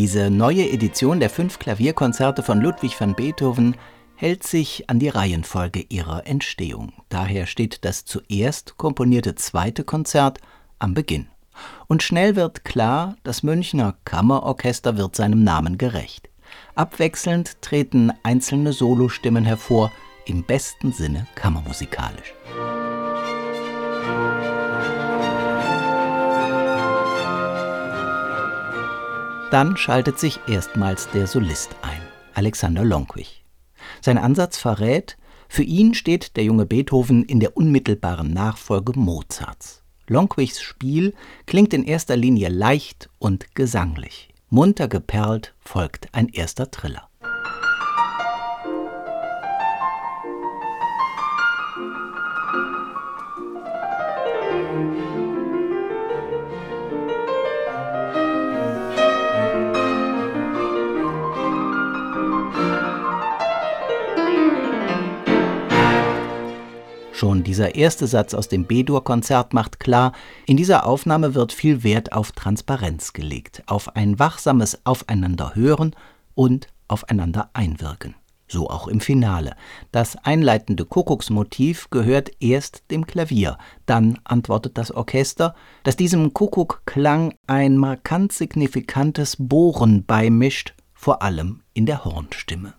Diese neue Edition der 5 Klavierkonzerte von Ludwig van Beethoven hält sich an die Reihenfolge ihrer Entstehung. Daher steht das zuerst komponierte 2. Konzert am Beginn. Und schnell wird klar, das Münchner Kammerorchester wird seinem Namen gerecht. Abwechselnd treten einzelne Solostimmen hervor, im besten Sinne kammermusikalisch. Dann schaltet sich erstmals der Solist ein, Alexander Lonkwich. Sein Ansatz verrät, für ihn steht der junge Beethoven in der unmittelbaren Nachfolge Mozarts. Lonkwichs Spiel klingt in erster Linie leicht und gesanglich. Munter geperlt folgt ein erster Triller. Schon dieser erste Satz aus dem B-Dur-Konzert macht klar, in dieser Aufnahme wird viel Wert auf Transparenz gelegt, auf ein wachsames Aufeinanderhören und aufeinander einwirken. So auch im Finale. Das einleitende Kuckucksmotiv gehört erst dem Klavier, dann antwortet das Orchester, das diesem Kuckuckklang ein markant signifikantes Bohren beimischt, vor allem in der Hornstimme.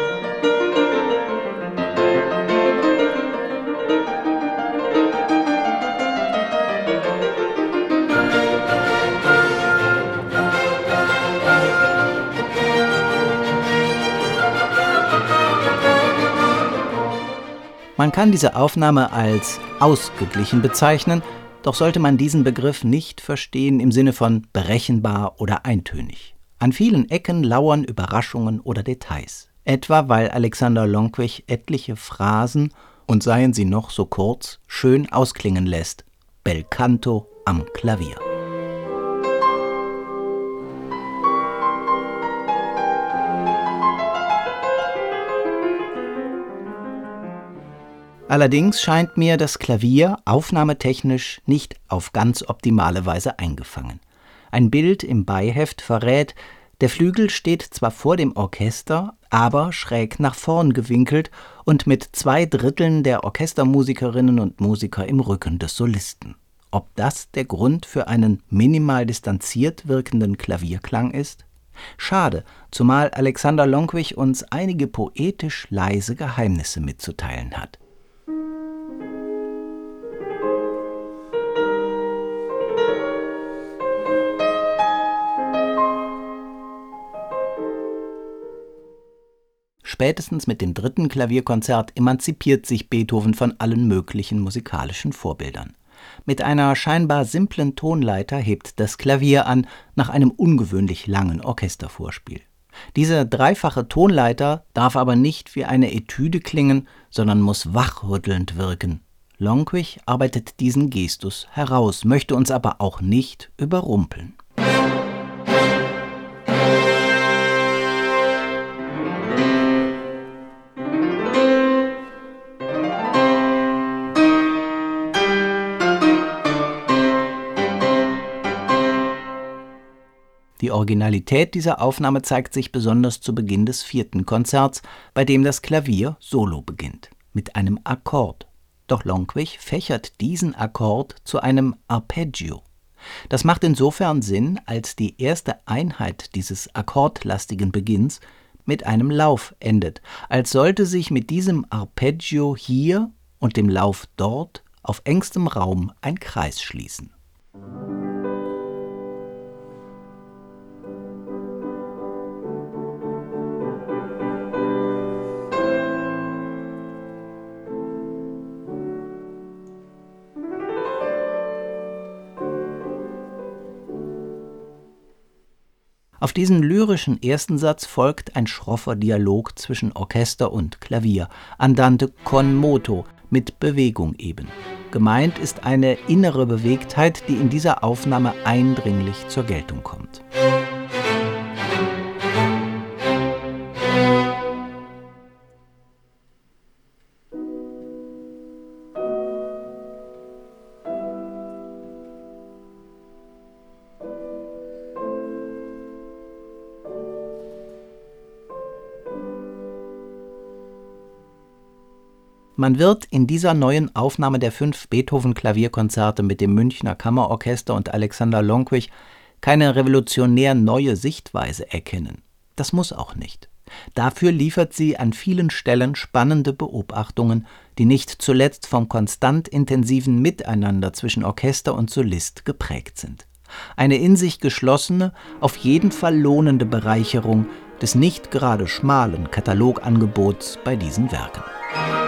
Man kann diese Aufnahme als ausgeglichen bezeichnen, doch sollte man diesen Begriff nicht verstehen im Sinne von berechenbar oder eintönig. An vielen Ecken lauern Überraschungen oder Details, etwa weil Alexander Lonkwich etliche Phrasen, und seien sie noch so kurz, schön ausklingen lässt. Bel canto am Klavier. Allerdings scheint mir das Klavier aufnahmetechnisch nicht auf ganz optimale Weise eingefangen. Ein Bild im Beiheft verrät, der Flügel steht zwar vor dem Orchester, aber schräg nach vorn gewinkelt und mit 2/3 der Orchestermusikerinnen und Musiker im Rücken des Solisten. Ob das der Grund für einen minimal distanziert wirkenden Klavierklang ist? Schade, zumal Alexander Lonkwich uns einige poetisch leise Geheimnisse mitzuteilen hat. Spätestens mit dem 3. Klavierkonzert emanzipiert sich Beethoven von allen möglichen musikalischen Vorbildern. Mit einer scheinbar simplen Tonleiter hebt das Klavier an, nach einem ungewöhnlich langen Orchestervorspiel. Diese dreifache Tonleiter darf aber nicht wie eine Etüde klingen, sondern muss wachrüttelnd wirken. Lonkwich arbeitet diesen Gestus heraus, möchte uns aber auch nicht überrumpeln. Die Originalität dieser Aufnahme zeigt sich besonders zu Beginn des 4. Konzerts, bei dem das Klavier solo beginnt, mit einem Akkord. Doch Lonkwich fächert diesen Akkord zu einem Arpeggio. Das macht insofern Sinn, als die erste Einheit dieses akkordlastigen Beginns mit einem Lauf endet, als sollte sich mit diesem Arpeggio hier und dem Lauf dort auf engstem Raum ein Kreis schließen. Auf diesen lyrischen ersten Satz folgt ein schroffer Dialog zwischen Orchester und Klavier, Andante con moto, mit Bewegung eben. Gemeint ist eine innere Bewegtheit, die in dieser Aufnahme eindringlich zur Geltung kommt. Man wird in dieser neuen Aufnahme der 5 Beethoven-Klavierkonzerte mit dem Münchner Kammerorchester und Alexander Lonquich keine revolutionär neue Sichtweise erkennen. Das muss auch nicht. Dafür liefert sie an vielen Stellen spannende Beobachtungen, die nicht zuletzt vom konstant intensiven Miteinander zwischen Orchester und Solist geprägt sind. Eine in sich geschlossene, auf jeden Fall lohnende Bereicherung des nicht gerade schmalen Katalogangebots bei diesen Werken.